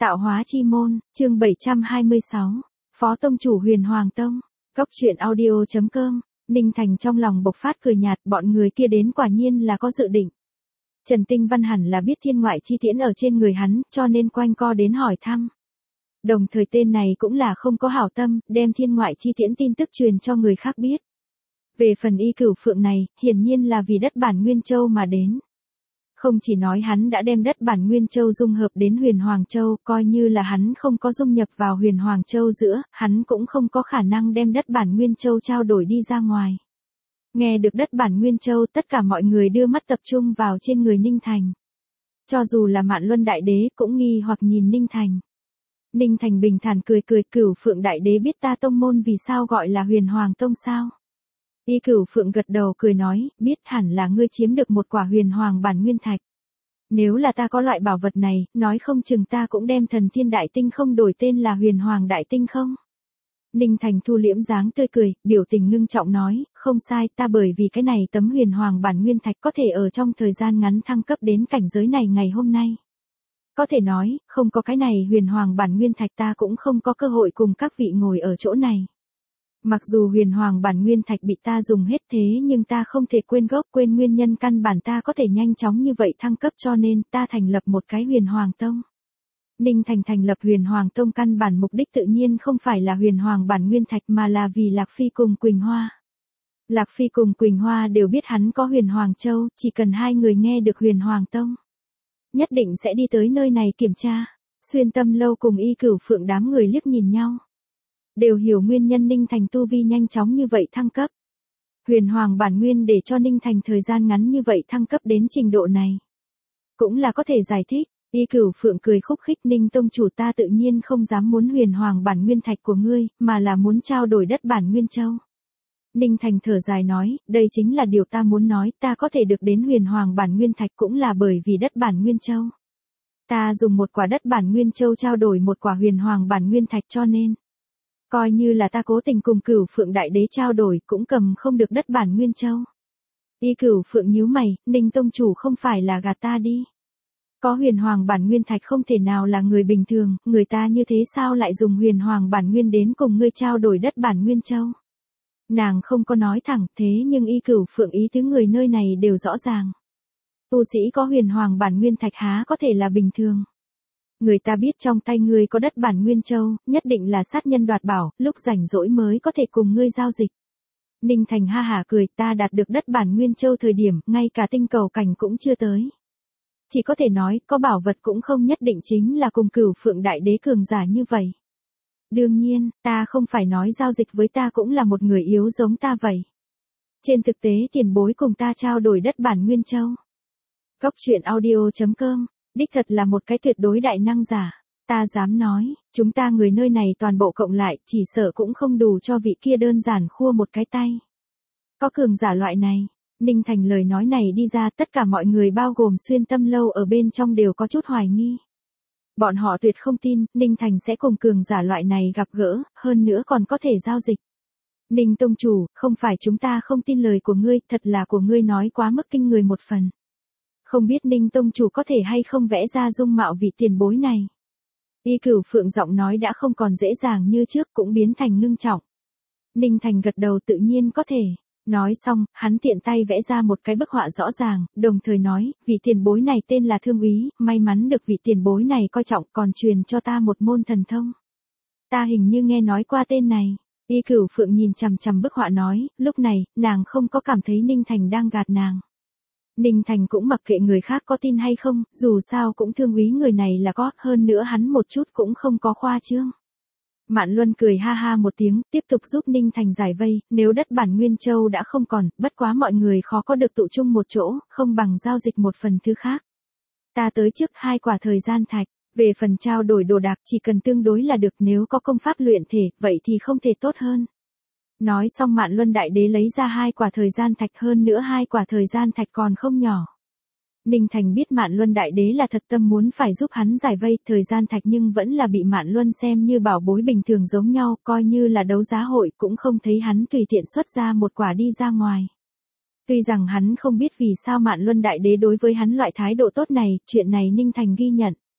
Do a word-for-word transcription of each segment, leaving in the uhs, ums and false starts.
Tạo hóa chi môn, chương bảy trăm hai mươi sáu. Phó tông chủ Huyền Hoàng Tông. Góc truyện audio.com. Ninh Thành trong lòng bộc phát cười nhạt, bọn người kia đến quả nhiên là có dự định. Trần Tinh Văn hẳn là biết thiên ngoại chi tiễn ở trên người hắn, cho nên quanh co đến hỏi thăm. Đồng thời tên này cũng là không có hảo tâm, đem thiên ngoại chi tiễn tin tức truyền cho người khác biết. Về phần Y Cửu Phượng này, hiển nhiên là vì đất bản Nguyên Châu mà đến. Không chỉ nói hắn đã đem đất bản Nguyên Châu dung hợp đến Huyền Hoàng Châu, coi như là hắn không có dung nhập vào Huyền Hoàng Châu giữa, hắn cũng không có khả năng đem đất bản Nguyên Châu trao đổi đi ra ngoài. Nghe được đất bản Nguyên Châu, tất cả mọi người đưa mắt tập trung vào trên người Ninh Thành. Cho dù là Mạn Luân Đại Đế cũng nghi hoặc nhìn Ninh Thành. Ninh Thành bình thản cười cười, Cửu Phượng Đại Đế biết ta tông môn vì sao gọi là Huyền Hoàng Tông sao? Y Cửu Phượng gật đầu cười nói, biết hẳn là ngươi chiếm được một quả huyền hoàng bản nguyên thạch. Nếu là ta có loại bảo vật này, nói không chừng ta cũng đem thần thiên đại tinh không đổi tên là huyền hoàng đại tinh không. Ninh Thành thu liễm dáng tươi cười, biểu tình ngưng trọng nói, không sai, ta bởi vì cái này tấm huyền hoàng bản nguyên thạch có thể ở trong thời gian ngắn thăng cấp đến cảnh giới này ngày hôm nay. Có thể nói, không có cái này huyền hoàng bản nguyên thạch ta cũng không có cơ hội cùng các vị ngồi ở chỗ này. Mặc dù huyền hoàng bản nguyên thạch bị ta dùng hết thế nhưng ta không thể quên gốc quên nguyên nhân căn bản ta có thể nhanh chóng như vậy thăng cấp cho nên ta thành lập một cái huyền hoàng tông. Ninh Thành thành lập huyền hoàng tông căn bản mục đích tự nhiên không phải là huyền hoàng bản nguyên thạch mà là vì Lạc Phi cùng Quỳnh Hoa. Lạc Phi cùng Quỳnh Hoa đều biết hắn có huyền hoàng châu, chỉ cần hai người nghe được huyền hoàng tông. Nhất định sẽ đi tới nơi này kiểm tra. Xuyên Tâm Lâu cùng Y Cửu Phượng đám người liếc nhìn nhau. Đều hiểu nguyên nhân Ninh Thành tu vi nhanh chóng như vậy thăng cấp. Huyền Hoàng bản nguyên để cho Ninh Thành thời gian ngắn như vậy thăng cấp đến trình độ này. Cũng là có thể giải thích, Y Cửu Phượng cười khúc khích, Ninh tông chủ ta tự nhiên không dám muốn Huyền Hoàng bản nguyên thạch của ngươi, mà là muốn trao đổi đất bản Nguyên Châu. Ninh Thành thở dài nói, đây chính là điều ta muốn nói, ta có thể được đến Huyền Hoàng bản nguyên thạch cũng là bởi vì đất bản Nguyên Châu. Ta dùng một quả đất bản Nguyên Châu trao đổi một quả Huyền Hoàng bản nguyên thạch cho nên. Coi như là ta cố tình cùng Cửu Phượng Đại Đế trao đổi cũng cầm không được đất bản Nguyên Châu. Y Cửu Phượng nhíu mày, Ninh tông chủ không phải là gạt ta đi. Có huyền hoàng bản nguyên thạch không thể nào là người bình thường, người ta như thế sao lại dùng huyền hoàng bản nguyên đến cùng ngươi trao đổi đất bản Nguyên Châu. Nàng không có nói thẳng thế nhưng Y Cửu Phượng ý tứ người nơi này đều rõ ràng. Tu sĩ có huyền hoàng bản nguyên thạch há có thể là bình thường. Người ta biết trong tay ngươi có đất bản Nguyên Châu, nhất định là sát nhân đoạt bảo, lúc rảnh rỗi mới có thể cùng ngươi giao dịch. Ninh Thành ha hả cười, ta đạt được đất bản Nguyên Châu thời điểm, ngay cả tinh cầu cảnh cũng chưa tới. Chỉ có thể nói, có bảo vật cũng không nhất định chính là cùng Cửu Phượng Đại Đế cường giả như vậy. Đương nhiên, ta không phải nói giao dịch với ta cũng là một người yếu giống ta vậy. Trên thực tế tiền bối cùng ta trao đổi đất bản Nguyên Châu. Góc truyện audio.com. Đích thật là một cái tuyệt đối đại năng giả. Ta dám nói, chúng ta người nơi này toàn bộ cộng lại, chỉ sợ cũng không đủ cho vị kia đơn giản khua một cái tay. Có cường giả loại này, Ninh Thành lời nói này đi ra tất cả mọi người bao gồm Xuyên Tâm Lâu ở bên trong đều có chút hoài nghi. Bọn họ tuyệt không tin, Ninh Thành sẽ cùng cường giả loại này gặp gỡ, hơn nữa còn có thể giao dịch. Ninh tông chủ, không phải chúng ta không tin lời của ngươi, thật là của ngươi nói quá mức kinh người một phần. Không biết Ninh tông chủ có thể hay không vẽ ra dung mạo vị tiền bối này. Y Cửu Phượng giọng nói đã không còn dễ dàng như trước cũng biến thành ngưng trọng. Ninh Thành gật đầu tự nhiên có thể. Nói xong, hắn tiện tay vẽ ra một cái bức họa rõ ràng, đồng thời nói, vị tiền bối này tên là Thương Úy, may mắn được vị tiền bối này coi trọng còn truyền cho ta một môn thần thông. Ta hình như nghe nói qua tên này. Y Cửu Phượng nhìn chằm chằm bức họa nói, lúc này, nàng không có cảm thấy Ninh Thành đang gạt nàng. Ninh Thành cũng mặc kệ người khác có tin hay không, dù sao cũng Thương Úy người này là có, hơn nữa hắn một chút cũng không có khoa trương. Mạn Luân cười ha ha một tiếng, tiếp tục giúp Ninh Thành giải vây, nếu đất bản Nguyên Châu đã không còn, bất quá mọi người khó có được tụ chung một chỗ, không bằng giao dịch một phần thứ khác. Ta tới trước hai quả thời gian thạch, về phần trao đổi đồ đạc chỉ cần tương đối là được, nếu có công pháp luyện thể, vậy thì không thể tốt hơn. Nói xong Mạn Luân Đại Đế lấy ra hai quả thời gian thạch, hơn nữa hai quả thời gian thạch còn không nhỏ. Ninh Thành biết Mạn Luân Đại Đế là thật tâm muốn phải giúp hắn giải vây thời gian thạch nhưng vẫn là bị Mạn Luân xem như bảo bối bình thường giống nhau, coi như là đấu giá hội cũng không thấy hắn tùy tiện xuất ra một quả đi ra ngoài. Tuy rằng hắn không biết vì sao Mạn Luân Đại Đế đối với hắn loại thái độ tốt này, chuyện này Ninh Thành ghi nhận.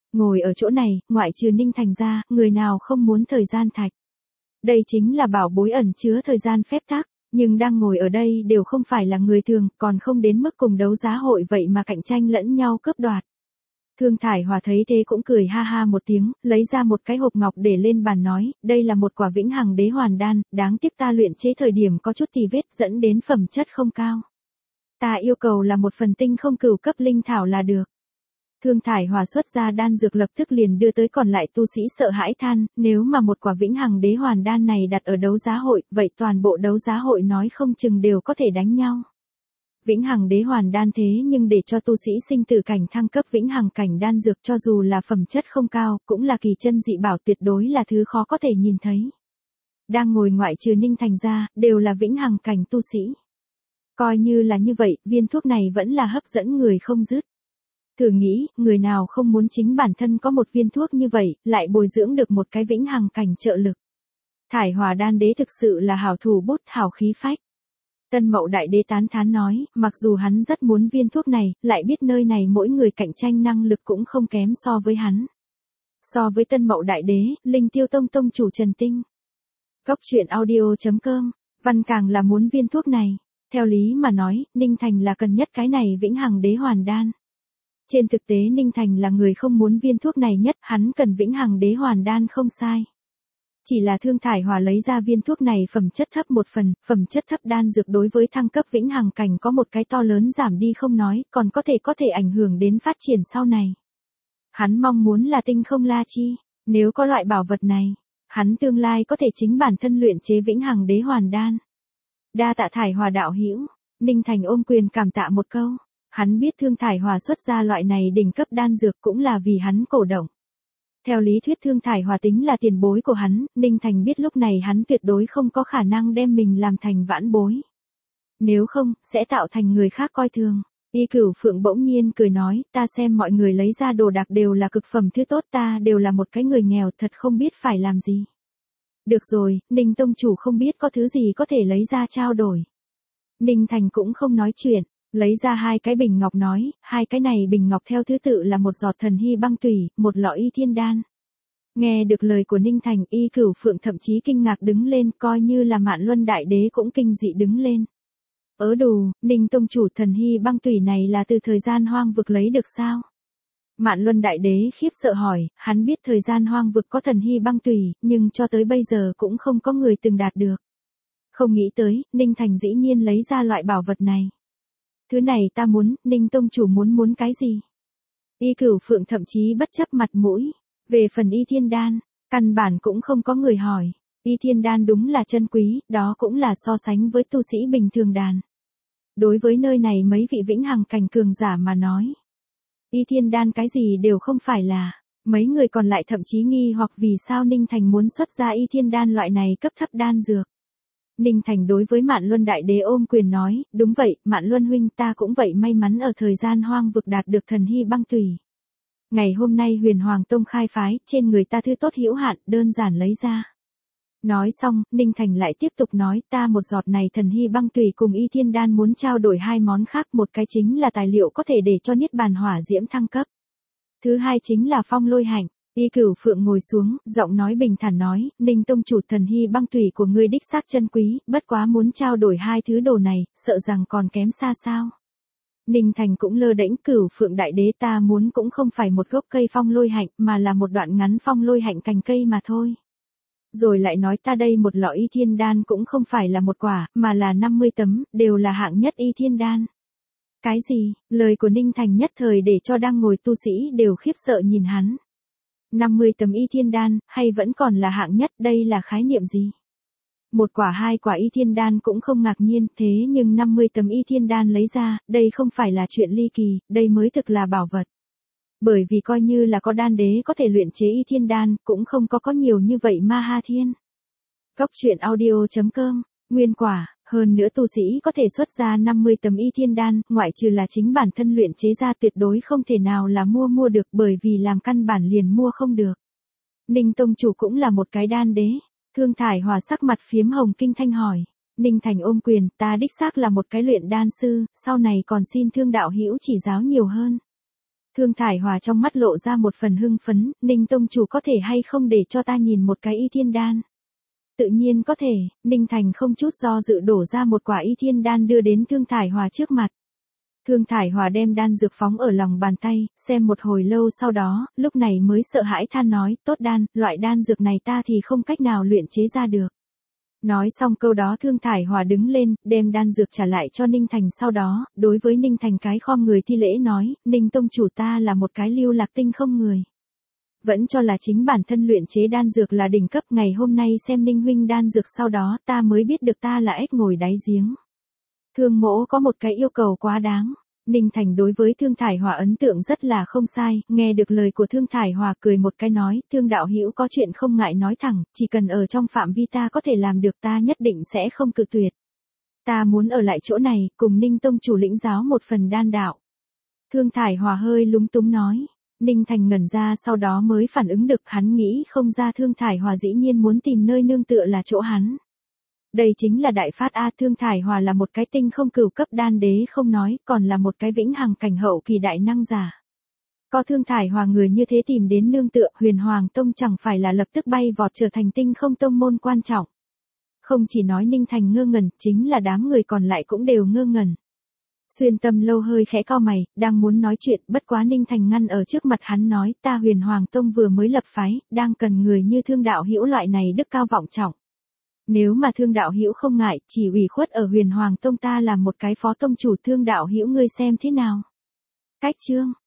Ngồi ở chỗ này, ngoại trừ Ninh Thành ra, người nào không muốn thời gian thạch. Đây chính là bảo bối ẩn chứa thời gian phép tắc, nhưng đang ngồi ở đây đều không phải là người thường, còn không đến mức cùng đấu giá hội vậy mà cạnh tranh lẫn nhau cướp đoạt. Thương Thải Hòa thấy thế cũng cười ha ha một tiếng, lấy ra một cái hộp ngọc để lên bàn nói, đây là một quả vĩnh hằng đế hoàn đan, đáng tiếc ta luyện chế thời điểm có chút tì vết dẫn đến phẩm chất không cao. Ta yêu cầu là một phần tinh không cửu cấp linh thảo là được. Thương Thải Hòa xuất ra đan dược lập tức liền đưa tới còn lại tu sĩ sợ hãi than, nếu mà một quả vĩnh hằng đế hoàn đan này đặt ở đấu giá hội, vậy toàn bộ đấu giá hội nói không chừng đều có thể đánh nhau. Vĩnh hằng đế hoàn đan thế nhưng để cho tu sĩ sinh tử cảnh thăng cấp vĩnh hằng cảnh đan dược cho dù là phẩm chất không cao, cũng là kỳ chân dị bảo tuyệt đối là thứ khó có thể nhìn thấy. Đang ngồi ngoại trừ Ninh Thành ra, đều là vĩnh hằng cảnh tu sĩ. Coi như là như vậy, viên thuốc này vẫn là hấp dẫn người không dứt. Thử nghĩ, người nào không muốn chính bản thân có một viên thuốc như vậy, lại bồi dưỡng được một cái vĩnh hằng cảnh trợ lực. Thải Hòa đan đế thực sự là hảo thủ bút, hảo khí phách. Tân Mậu Đại Đế tán thán nói, mặc dù hắn rất muốn viên thuốc này, lại biết nơi này mỗi người cạnh tranh năng lực cũng không kém so với hắn. So với Tân Mậu Đại Đế, Linh Tiêu Tông tông chủ Trần Tinh. Góc truyện audio chấm com, văn càng là muốn viên thuốc này. Theo lý mà nói, Ninh Thành là cần nhất cái này vĩnh hằng đế hoàn đan. Trên thực tế Ninh Thành là người không muốn viên thuốc này nhất, hắn cần vĩnh hằng đế hoàn đan không sai. Chỉ là Thương Thải Hòa lấy ra viên thuốc này phẩm chất thấp một phần, phẩm chất thấp đan dược đối với thăng cấp vĩnh hằng cảnh có một cái to lớn giảm đi không nói, còn có thể có thể ảnh hưởng đến phát triển sau này. Hắn mong muốn là tinh không la chi, nếu có loại bảo vật này, hắn tương lai có thể chính bản thân luyện chế vĩnh hằng đế hoàn đan. Đa tạ Thải Hòa đạo hữu, Ninh Thành ôm quyền cảm tạ một câu, hắn biết Thương Thải Hòa xuất ra loại này đỉnh cấp đan dược cũng là vì hắn cổ động. Theo lý thuyết Thương Thải Hòa tính là tiền bối của hắn, Ninh Thành biết lúc này hắn tuyệt đối không có khả năng đem mình làm thành vãn bối. Nếu không, sẽ tạo thành người khác coi thường. Y Cửu Phượng bỗng nhiên cười nói, ta xem mọi người lấy ra đồ đạc đều là cực phẩm thứ tốt, ta đều là một cái người nghèo thật không biết phải làm gì. Được rồi, Ninh Tông Chủ không biết có thứ gì có thể lấy ra trao đổi. Ninh Thành cũng không nói chuyện. Lấy ra hai cái bình ngọc nói, hai cái này bình ngọc theo thứ tự là một giọt thần hy băng tủy, một lọ y thiên đan. Nghe được lời của Ninh Thành, Y Cửu Phượng thậm chí kinh ngạc đứng lên, coi như là Mạn Luân Đại Đế cũng kinh dị đứng lên. Ớ đù, Ninh Tông Chủ thần hy băng tủy này là từ thời gian hoang vực lấy được sao? Mạn Luân Đại Đế khiếp sợ hỏi, hắn biết thời gian hoang vực có thần hy băng tủy, nhưng cho tới bây giờ cũng không có người từng đạt được. Không nghĩ tới, Ninh Thành dĩ nhiên lấy ra loại bảo vật này. Thứ này ta muốn, Ninh Tông Chủ muốn muốn cái gì? Y Cửu Phượng thậm chí bất chấp mặt mũi. Về phần y thiên đan, căn bản cũng không có người hỏi. Y thiên đan đúng là chân quý, đó cũng là so sánh với tu sĩ bình thường đàn. Đối với nơi này mấy vị vĩnh hằng cảnh cường giả mà nói. Y thiên đan cái gì đều không phải là. Mấy người còn lại thậm chí nghi hoặc vì sao Ninh Thành muốn xuất ra y thiên đan loại này cấp thấp đan dược. Ninh Thành đối với Mạn Luân Đại Đế ôm quyền nói, đúng vậy, Mạn Luân huynh ta cũng vậy may mắn ở thời gian hoang vực đạt được thần hy băng tùy. Ngày hôm nay Huyền Hoàng Tông khai phái, trên người ta thứ tốt hữu hạn, đơn giản lấy ra. Nói xong, Ninh Thành lại tiếp tục nói, ta một giọt này thần hy băng tùy cùng y thiên đan muốn trao đổi hai món khác, một cái chính là tài liệu có thể để cho niết bàn hỏa diễm thăng cấp. Thứ hai chính là phong lôi hạnh. Y Cửu Phượng ngồi xuống, giọng nói bình thản nói, Ninh Tông Chủ thần hy băng tủy của ngươi đích xác chân quý, bất quá muốn trao đổi hai thứ đồ này, sợ rằng còn kém xa sao. Ninh Thành cũng lơ đễnh, Cửu Phượng Đại Đế ta muốn cũng không phải một gốc cây phong lôi hạnh mà là một đoạn ngắn phong lôi hạnh cành cây mà thôi. Rồi lại nói ta đây một lọ y thiên đan cũng không phải là một quả, mà là năm mươi tấm, đều là hạng nhất y thiên đan. Cái gì, lời của Ninh Thành nhất thời để cho đang ngồi tu sĩ đều khiếp sợ nhìn hắn. năm mươi tấm y thiên đan, hay vẫn còn là hạng nhất, đây là khái niệm gì? Một quả hai quả y thiên đan cũng không ngạc nhiên, thế nhưng năm mươi tấm y thiên đan lấy ra, đây không phải là chuyện ly kỳ, đây mới thực là bảo vật. Bởi vì coi như là có đan đế có thể luyện chế y thiên đan, cũng không có có nhiều như vậy ma ha thiên. Góc truyện audio chấm com, nguyên quả, hơn nữa tu sĩ có thể xuất ra năm mươi tấm y thiên đan, ngoại trừ là chính bản thân luyện chế ra tuyệt đối không thể nào là mua mua được bởi vì làm căn bản liền mua không được. Ninh Tông Chủ cũng là một cái đan đế. Thương Thải Hòa sắc mặt phiếm hồng kinh thanh hỏi. Ninh Thành ôm quyền, ta đích xác là một cái luyện đan sư, sau này còn xin Thương đạo hữu chỉ giáo nhiều hơn. Thương Thải Hòa trong mắt lộ ra một phần hưng phấn, Ninh tông chủ có thể hay không để cho ta nhìn một cái y thiên đan? Tự nhiên có thể, Ninh Thành không chút do dự đổ ra một quả y thiên đan đưa đến Thương Thải Hòa trước mặt. Thương Thải Hòa đem đan dược phóng ở lòng bàn tay, xem một hồi lâu sau đó, lúc này mới sợ hãi than nói, tốt đan, loại đan dược này ta thì không cách nào luyện chế ra được. Nói xong câu đó Thương Thải Hòa đứng lên, đem đan dược trả lại cho Ninh Thành, sau đó, đối với Ninh Thành cái khom người thi lễ nói, Ninh tông chủ ta là một cái lưu lạc tinh không người. Vẫn cho là chính bản thân luyện chế đan dược là đỉnh cấp, ngày hôm nay xem Ninh huynh đan dược sau đó ta mới biết được ta là ếch ngồi đáy giếng. Thương mỗ có một cái yêu cầu quá đáng. Ninh Thành đối với Thương Thải Hòa ấn tượng rất là không sai, nghe được lời của Thương Thải Hòa cười một cái nói, Thương đạo hữu có chuyện không ngại nói thẳng, chỉ cần ở trong phạm vi ta có thể làm được ta nhất định sẽ không cự tuyệt. Ta muốn ở lại chỗ này, cùng Ninh tông chủ lĩnh giáo một phần đan đạo. Thương Thải Hòa hơi lúng túng nói. Ninh Thành ngẩn ra sau đó mới phản ứng được, hắn nghĩ không ra Thương Thải Hòa dĩ nhiên muốn tìm nơi nương tựa là chỗ hắn. Đây chính là đại phát A. Thương Thải Hòa là một cái tinh không cửu cấp đan đế không nói, còn là một cái vĩnh hằng cảnh hậu kỳ đại năng giả. Có Thương Thải Hòa người như thế tìm đến nương tựa, Huyền Hoàng Tông chẳng phải là lập tức bay vọt trở thành tinh không tông môn quan trọng. Không chỉ nói Ninh Thành ngơ ngẩn, chính là đám người còn lại cũng đều ngơ ngẩn. Xuyên Tâm Lâu hơi khẽ cau mày, đang muốn nói chuyện, bất quá Ninh Thành ngăn ở trước mặt hắn nói, ta Huyền Hoàng Tông vừa mới lập phái, đang cần người như Thương đạo hữu loại này đức cao vọng trọng. Nếu mà Thương đạo hữu không ngại, chỉ ủy khuất ở Huyền Hoàng Tông ta làm một cái phó tông chủ, Thương đạo hữu ngươi xem thế nào? Cách chương